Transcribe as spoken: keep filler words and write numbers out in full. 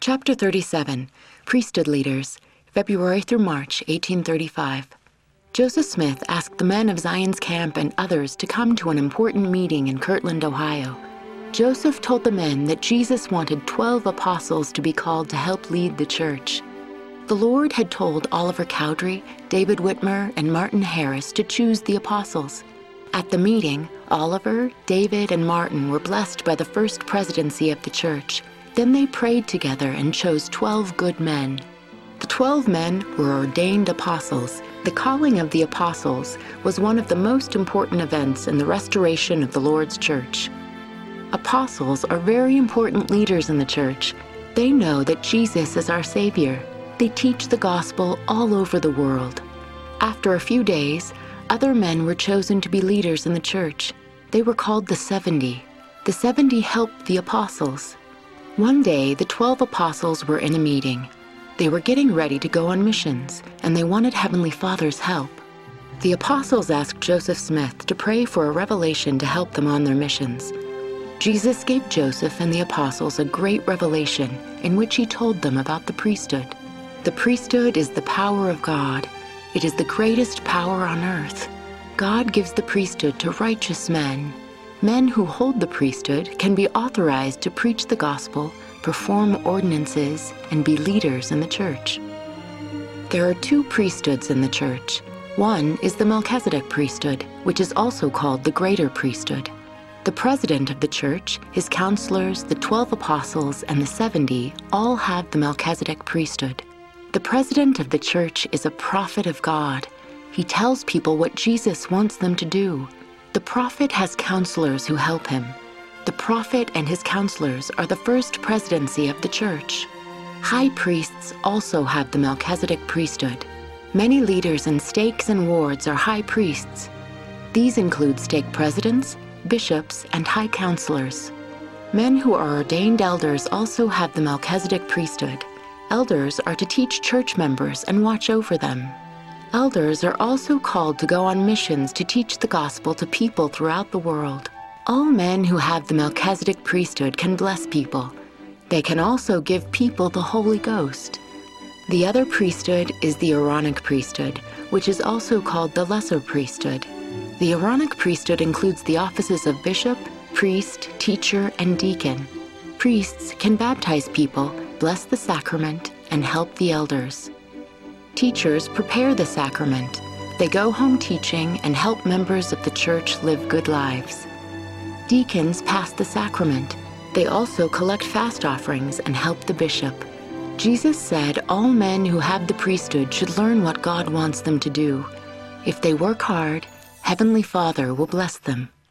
Chapter thirty-seven, Priesthood Leaders, February through March eighteen thirty-five. Joseph Smith asked the men of Zion's camp and others to come to an important meeting in Kirtland, Ohio. Joseph told the men that Jesus wanted twelve apostles to be called to help lead the church. The Lord had told Oliver Cowdery, David Whitmer, and Martin Harris to choose the apostles. At the meeting, Oliver, David, and Martin were blessed by the first presidency of the church. Then they prayed together and chose twelve good men. The twelve men were ordained apostles. The calling of the apostles was one of the most important events in the restoration of the Lord's church. Apostles are very important leaders in the church. They know that Jesus is our Savior. They teach the gospel all over the world. After a few days, other men were chosen to be leaders in the church. They were called the seventy. The seventy helped the apostles. One day, the twelve apostles were in a meeting. They were getting ready to go on missions, and they wanted Heavenly Father's help. The apostles asked Joseph Smith to pray for a revelation to help them on their missions. Jesus gave Joseph and the apostles a great revelation in which he told them about the priesthood. The priesthood is the power of God. It is the greatest power on earth. God gives the priesthood to righteous men. Men who hold the priesthood can be authorized to preach the gospel, perform ordinances, and be leaders in the church. There are two priesthoods in the church. One is the Melchizedek priesthood, which is also called the greater priesthood. The president of the church, his counselors, the twelve apostles, and the seventy all have the Melchizedek priesthood. The president of the church is a prophet of God. He tells people what Jesus wants them to do. The prophet has counselors who help him. The prophet and his counselors are the first presidency of the church. High priests also have the Melchizedek priesthood. Many leaders in stakes and wards are high priests. These include stake presidents, bishops, and high counselors. Men who are ordained elders also have the Melchizedek priesthood. Elders are to teach church members and watch over them. Elders are also called to go on missions to teach the gospel to people throughout the world. All men who have the Melchizedek priesthood can bless people. They can also give people the Holy Ghost. The other priesthood is the Aaronic priesthood, which is also called the lesser priesthood. The Aaronic priesthood includes the offices of bishop, priest, teacher, and deacon. Priests can baptize people, bless the sacrament, and help the elders. Teachers prepare the sacrament. They go home teaching and help members of the church live good lives. Deacons pass the sacrament. They also collect fast offerings and help the bishop. Jesus said all men who have the priesthood should learn what God wants them to do. If they work hard, Heavenly Father will bless them.